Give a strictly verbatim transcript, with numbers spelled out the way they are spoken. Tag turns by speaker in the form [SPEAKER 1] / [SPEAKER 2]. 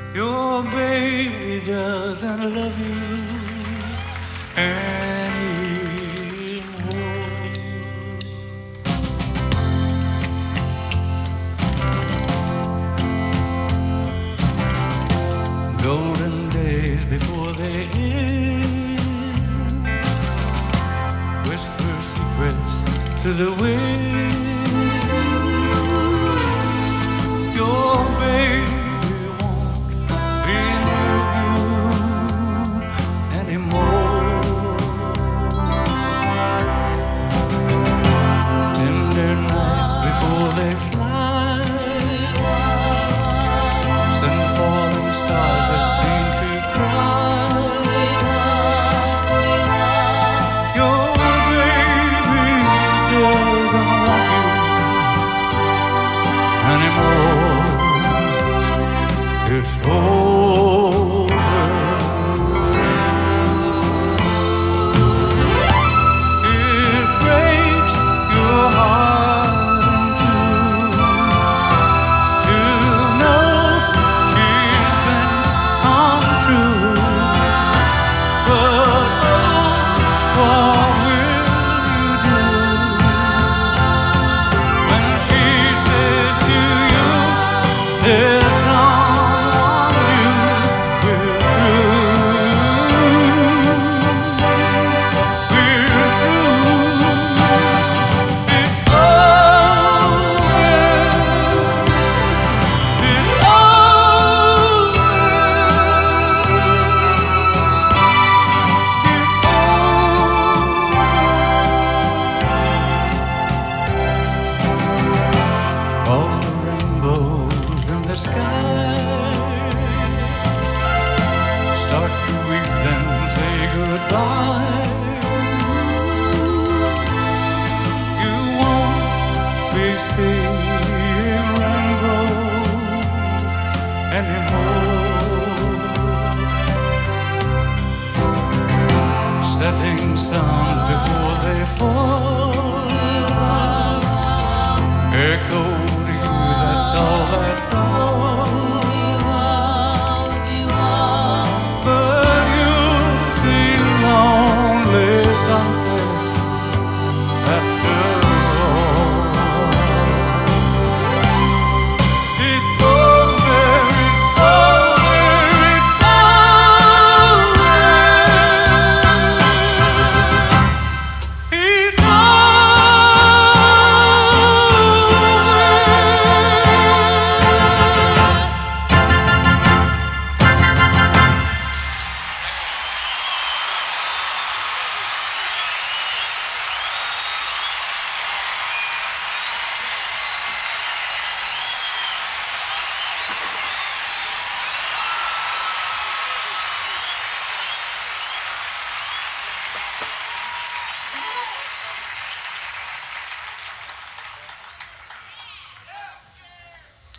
[SPEAKER 1] Your baby doesn't love you anymore. Golden days before they end, whisper secrets to the wind. Your baby they fly, send falling stars that seem to cry. Your baby doesn't want you anymore. It's over. It breaks your heart start to weep, then say goodbye. You won't be seeing rainbows anymore.